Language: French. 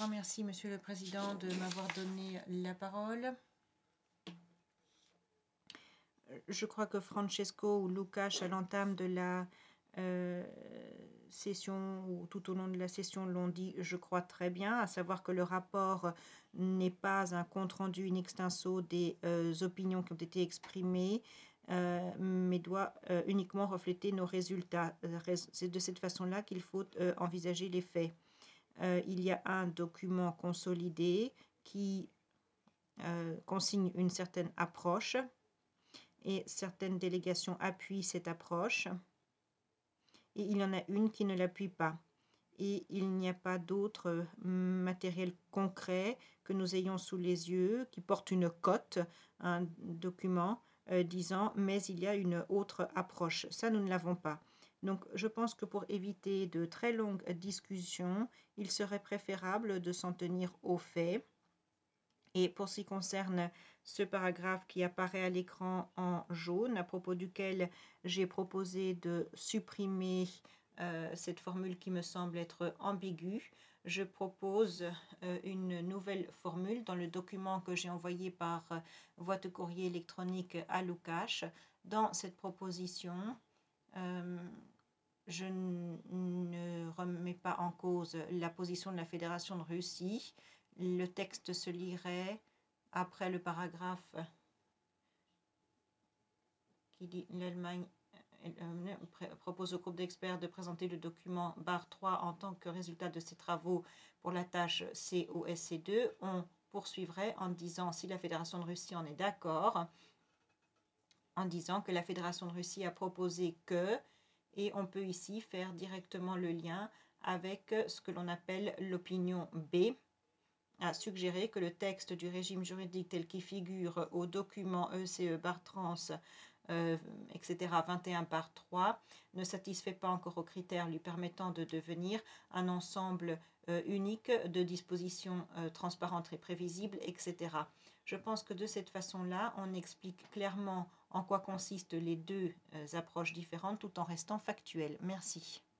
grand merci, Monsieur le Président, de m'avoir donné la parole. Je crois que Francesco ou Lucas, à l'entame de la session ou tout au long de la session, l'ont dit, je crois très bien, à savoir que le rapport n'est pas un compte-rendu in extenso des opinions qui ont été exprimées, mais doit uniquement refléter nos résultats. C'est de cette façon-là qu'il faut envisager les faits. Il y a un document consolidé qui consigne une certaine approche et certaines délégations appuient cette approche et il y en a une qui ne l'appuie pas. Et il n'y a pas d'autre matériel concret que nous ayons sous les yeux qui porte une cote, un document disant « mais il y a une autre approche ». Ça, nous ne l'avons pas. Donc, je pense que pour éviter de très longues discussions, il serait préférable de s'en tenir aux faits. Et pour ce qui concerne ce paragraphe qui apparaît à l'écran en jaune, à propos duquel j'ai proposé de supprimer cette formule qui me semble être ambiguë, je propose une nouvelle formule dans le document que j'ai envoyé par voie de courrier électronique à Lucas. Dans cette proposition, je ne remets pas en cause la position de la Fédération de Russie. Le texte se lirait après le paragraphe qui dit l'Allemagne propose au groupe d'experts de présenter le document barre 3 en tant que résultat de ses travaux pour la tâche COSC2. On poursuivrait en disant, si la Fédération de Russie en est d'accord, en disant que la Fédération de Russie a proposé que, et on peut ici faire directement le lien avec ce que l'on appelle l'opinion B, a suggéré que le texte du régime juridique tel qu'il figure au document ECE barre trans, etc. 21 par 3 ne satisfait pas encore aux critères lui permettant de devenir un ensemble unique de dispositions transparentes et prévisibles, etc. Je pense que de cette façon-là, on explique clairement en quoi consistent les deux approches différentes tout en restant factuel. Merci.